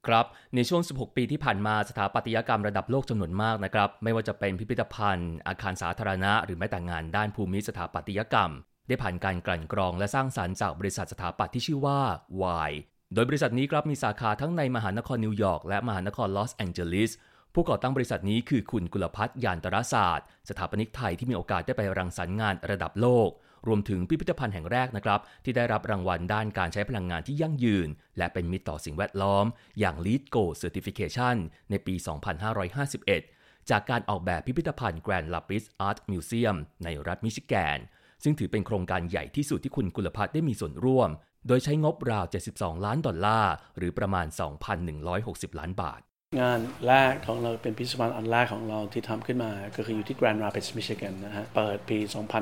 ครับในช่วง 16 ปีที่ผ่านมาสถาปัตยกรรมระดับโลกจำนวนมากนะครับไม่ว่าจะเป็นพิพิธภัณฑ์อาคารสาธารณะหรือแม้แต่งานด้านภูมิสถาปัตยกรรมได้ผ่านการกลั่นกรองและสร้างสรรค์จากบริษัทสถาปัตย์ที่ชื่อว่า Y โดยบริษัทนี้ครับมีสาขาทั้งในมหานครนิวยอร์กและมหานครลอสแองเจลิสผู้ก่อตั้งบริษัทนี้คือคุณกุลพัฒน์ยานตรศาสตร์สถาปนิกไทยที่มีโอกาสได้ไปรังสรรค์งานระดับโลกรวมถึงพิพิธภัณฑ์แห่งแรกนะครับที่ได้รับรางวัลด้านการใช้พลังงานที่ยั่งยืนและเป็นมิตรต่อสิ่งแวดล้อมอย่าง LEED Gold Certification ในปี 2551 จากการออกแบบพิพิธภัณฑ์ Grand Rapids Art Museum ในรัฐมิชิแกนซึ่งถือเป็นโครงการใหญ่ที่สุดที่คุณกุลพัฒน์ได้มีส่วนร่วมโดยใช้งบราว$72 ล้านหรือประมาณ 2,160 ล้านบาทงานแรกของเราเป็นพิพิธภัณฑ์อันแรกของเราที่ทำขึ้นมาก็คืออยู่ที่ Grand Rapids Michigan นะฮะเปิดปี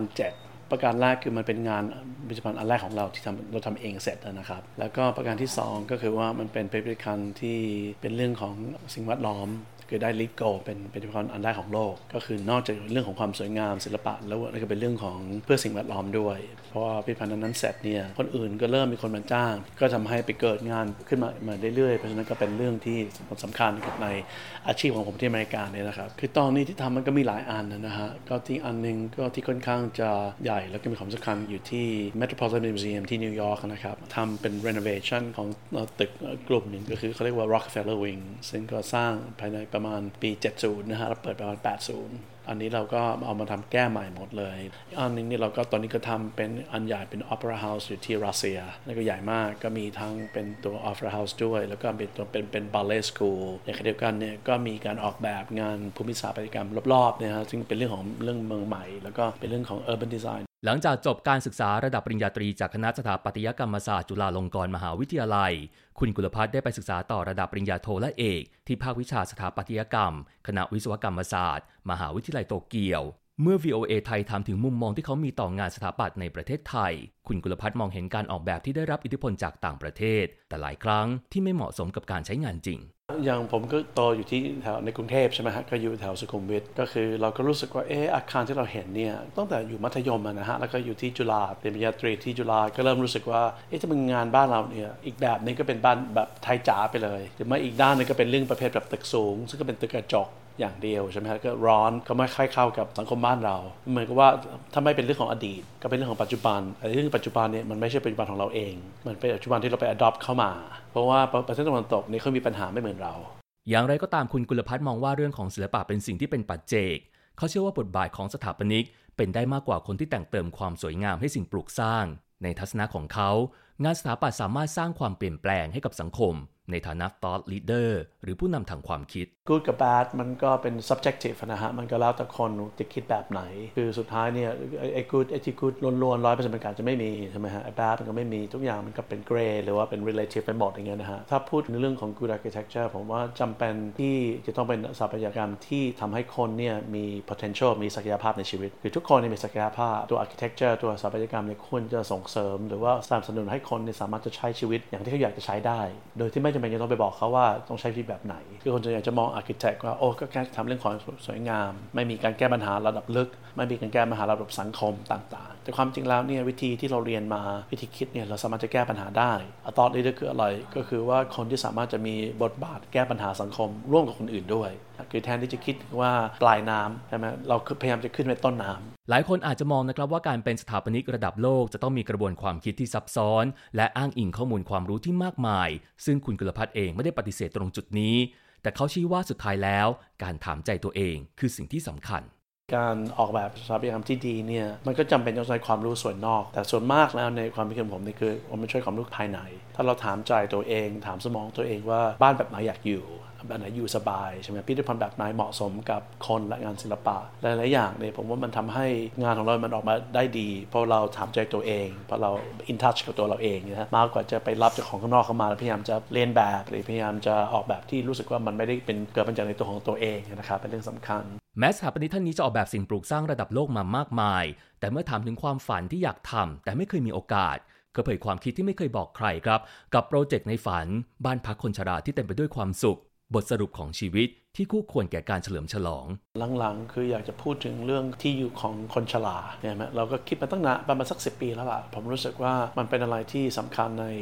2007 ประการแรกคือมันเป็นงานพิพิธภัณฑ์อันแรกของเราที่เราทำเองเสร็จนะครับแล้วก็ประการที่2ก็คือว่ามันเป็นพิพิธภัณฑ์ที่เป็นเรื่องของสิ่งแวดล้อมคือได้ LEED Gold เป็นพิพิธภัณฑ์อันแรกของโลกก็คือนอกจากเรื่องของความสวยงามศิลปะแล้วก็เป็นเรื่องของเพื่อสิ่งแวดล้อมด้วยเพราะว่าพิพิธภัณฑ์นั้นเสร็จเนี่ยคนอื่นก็เริ่มมีคนมาจ้างก็ทำให้ไปเกิดงานขึ้นมาเรื่อยๆเพราะฉะนั้นก็เป็นเรื่องที่สำคัญในอาชีพของผมที่อเมริกาเนี่ยนะครับคือตอนนี้ที่ทำมันก็มีหลายอันนะฮะก็ที่อันนึงก็ที่ค่อนข้างจะใหญ่แล้วก็มีความสำคัญอยู่ที่ Metropolitan Museum ที่นิวยอร์กนะครับทำเป็น renovation ของตึกกลุ่มหนึ่งก็คือเขาเรียกว่า Rockefeller Wing ซึ่งก็สร้างภายในประมาณปี 70 นะฮะแล้วเปิดประมาณ 80 อันนี้เราก็เอามาทำแก้ใหม่หมดเลยอันนึงนี่เราก็ตอนนี้ก็ทำเป็นอันใหญ่เป็น Opera House อยู่ที่รัสเซียแล้วก็ใหญ่มากก็มีทั้งเป็นตัว Opera House ด้วยแล้วก็เป็นตัวเป็น Ballet School อย่างเดียวกันเนี่ยก็มีการออกแบบงานภูมิสถาปัตยกรรมรอบๆเนี่ยฮะซึ่งเป็นเรื่องของเรื่องเมืองใหม่แล้วก็เป็นเรื่องของ Urban Design หลังจากจบการศึกษาระดับปริญญาตรีจากคณะสถาปัตยกรรมศาสตร์จุฬาลงกรณ์มหาวิทยาลัยคุณกุลพัฒน์ได้ไปศึกษาต่อระดับปริญญาโทและเอกที่ภาควิชาสถาปัตยกรรมคณะวิศวกรรมศาสตร์มหาวิทยาลัยโตเกียวเมื่อ VOA ไทยถามถึงมุมมองที่เขามีต่องานสถาปัตย์ในประเทศไทยคุณกุลพัฒน์มองเห็นการออกแบบที่ได้รับอิทธิพลจากต่างประเทศแต่หลายครั้งที่ไม่เหมาะสมกับการใช้งานจริงอย่างผมก็โตอยู่ที่แถวในกรุงเทพใช่ไหมฮะก็อยู่แถวสุขุมวิทก็คือเราก็รู้สึกว่าอาคารที่เราเห็นเนี่ยตั้งแต่อยู่มัธยมนะฮะแล้วก็อยู่ที่จุฬาเป็นปริญญาตรีที่จุฬาก็เริ่มรู้สึกว่าถ้าเป็นงานบ้านเราเนี่ยอีกแบบนึงก็เป็นบ้านแบบไทยจ๋าไปเลยหรือไม่อีกด้านนึงก็เป็นเรื่องประเภทแบบตึกสูงซึ่งก็เป็นตึกกระจกอย่างเดียวใช่ไหมฮะก็ร้อนก็ไม่ค่อยเข้ากับสังคมบ้านเราเหมือนกับว่าถ้าไม่เป็นเรื่องของอดีตก็เป็นเรื่องของปัจจุบันเรื่องปัจจุบันเนี่ยมันไม่ใช่ปัจจุบันของเราเองมันเป็นปัจจุบันที่เราไป adopt เข้ามาเพราะว่าประเทศตะวันตกนี่เขามีปัญหาไม่เหมือนเราอย่างไรก็ตามคุณกุลพัฒน์มองว่าเรื่องของศิลปะเป็นสิ่งที่เป็นปัจเจกเขาเชื่อว่าบทบาทของสถาปนิกเป็นได้มากกว่าคนที่แต่งเติมความสวยงามให้สิ่งปลูกสร้างในทัศนะของเขางานสถาปัตย์สามารถสร้างความเปลี่ยนแปลงให้กับสังคมในฐานะ thought leader หรือผู้นำทางความคิด good กับ bad มันก็เป็น subjective นะฮะมันก็แล้วแต่คนจะคิดแบบไหนคือสุดท้ายเนี่ยgood ที่ good ล้วนๆ 100% มันจะไม่มีใช่ไหมฮะbad มันก็ไม่มีทุกอย่างมันก็เป็น gray หรือว่าเป็น relative ไปหมดอย่างเงี้ยนะฮะถ้าพูดในเรื่องของ good architecture ผมว่าจำเป็นที่จะต้องเป็นสถาปัตยกรรมที่ทำให้คนเนี่ยมี potential มีศักยภาพในชีวิตคือทุกคนมีศักยภาพตัว architecture ตัวสถาปัตยกรรมเนี่ยควรจะส่งเสริมหรือว่าสนับสนุนให้คนสามารถจะใช้ชีวิตอย่างที่เขาอยากจะใช้ได้โดยที่ไม่จำเป็นจะต้องไปบอกเขาว่าต้องใช้ชีวิตแบบไหนคือคนส่วนใหญ่จะมอง architect ว่าก็แค่ทำเรื่องของสวยงามไม่มีการแก้ปัญหาระดับลึกไม่มีการแก้ปัญหาระดับสังคมต่างๆแต่ความจริงแล้วเนี่ยวิธีที่เราเรียนมาวิธีคิดเนี่ยเราสามารถจะแก้ปัญหาได้thought leaderคืออะไรก็คือว่าคนที่สามารถจะมีบทบาทแก้ปัญหาสังคมร่วมกับคนอื่นด้วยคือแทนที่จะคิดว่าปลายน้ำใช่ไหมเราพยายามจะขึ้นไปต้นน้ำหลายคนอาจจะมองนะครับว่าการเป็นสถาปนิกระดับโลกจะต้องมีกระบวนความคิดที่ซับซ้อนและอ้างอิงข้อมูลความรู้ที่มากมายซึ่งคุณกุลพัฒน์เองไม่ได้ปฏิเสธตรงจุดนี้แต่เขาชี้ว่าสุดท้ายแล้วการถามใจตัวเองคือสิ่งที่สำคัญการออกแบบสถาปัตยกรรมที่ดีเนี่ยมันก็จำเป็นต้องใช้ความรู้ส่วนนอกแต่ส่วนมากแล้วในความคิดของผมนี่คือมันช่วยความรู้ภายในถ้าเราถามใจตัวเองถามสมองตัวเองว่าบ้านแบบไหนอยากอยู่แบบไหนอยู่สบายใช่ไหมพิพิธภัณฑ์แบบไหนเหมาะสมกับคนและงานศิลปะหลายๆอย่างเนี่ยผมว่ามันทำให้งานของเรามันออกมาได้ดีเพราะเราถามใจตัวเองเพราะเรา in touch กับตัวเราเองนะมากกว่าจะไปรับจากของข้างนอกเข้ามาแล้วพยายามจะเลียนแบบหรือพยายามจะออกแบบที่รู้สึกว่ามันไม่ได้เป็นเกิดมาจากในตัวของตัวเองนะครับเป็นเรื่องสำคัญแม้สถาปนิกท่านนี้จะออกแบบสิ่งปลูกสร้างระดับโลกมามากมายแต่เมื่อถามถึงความฝันที่อยากทำแต่ไม่เคยมีโอกาสก็เผยความคิดที่ไม่เคยบอกใครครับกับโปรเจกต์ในฝันบ้านพักคนชราที่เต็มไปด้วยความสุขบทสรุปของชีวิตที่คู่ควรแก่การเฉลิมฉลองหลังๆคืออยากจะพูดถึงเรื่องที่อยู่ของคนชราเนี่ยเราก็คิดมาตั้งนานประมาณสัก10 ปีแล้วล่ะผมรู้สึกว่ามันเป็นอะไรที่สำคัญใน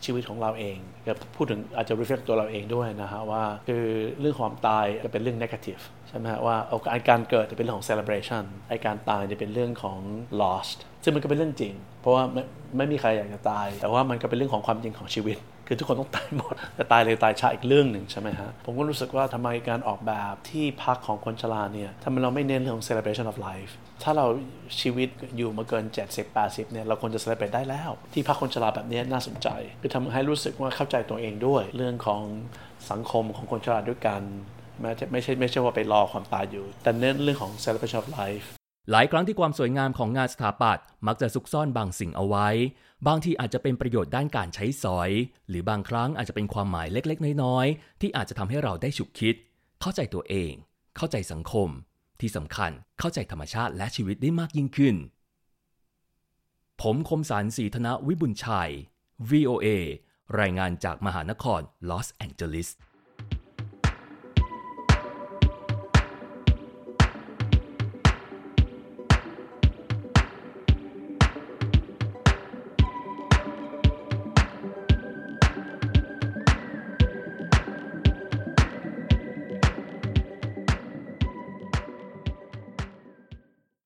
ชีวิตของเราเองก็พูดถึงอาจจะ reflect ตัวเราเองด้วยนะฮะว่าคือเรื่องความตายจะเป็นเรื่อง negative ใช่ไหมว่าการเกิดจะเป็นเรื่องของ celebration การตายจะเป็นเรื่องของ lost ซึ่งมันก็เป็นเรื่องจริงเพราะว่าไม่มีใครอยากจะตายแต่ว่ามันก็เป็นเรื่องของความจริงของชีวิตคือทุกคนต้องตายหมดแต่ตายเลยตายช้าอีกเรื่องหนึ่งใช่ไหมฮะผมก็รู้สึกว่าทำไมการออกแบบที่พักของคนชราเนี่ยทำไมเราไม่เน้นเรื่องของ celebration of life ถ้าเราชีวิตอยู่มาเกิน 70-80 เนี่ยเราควรจะ celebrate ได้แล้วที่พักคนชราแบบนี้น่าสนใจคือทำให้รู้สึกว่าเข้าใจตัวเองด้วยเรื่องของสังคมของคนชราด้วยกันไม่ใช่ว่าไปรอความตายอยู่แต่เน้นเรื่องของ celebration of life หลายครั้งที่ความสวยงามของงานสถาปัตย์มักจะซุกซ่อนบางสิ่งเอาไว้บางทีอาจจะเป็นประโยชน์ด้านการใช้สอยหรือบางครั้งอาจจะเป็นความหมายเล็กๆน้อยๆที่อาจจะทำให้เราได้ฉุกคิดเข้าใจตัวเองเข้าใจสังคมที่สำคัญเข้าใจธรรมชาติและชีวิตได้มากยิ่งขึ้นผมคมสันต์ ศรีธนวิบุญชัย VOA รายงานจากมหานครลอสแองเจลิส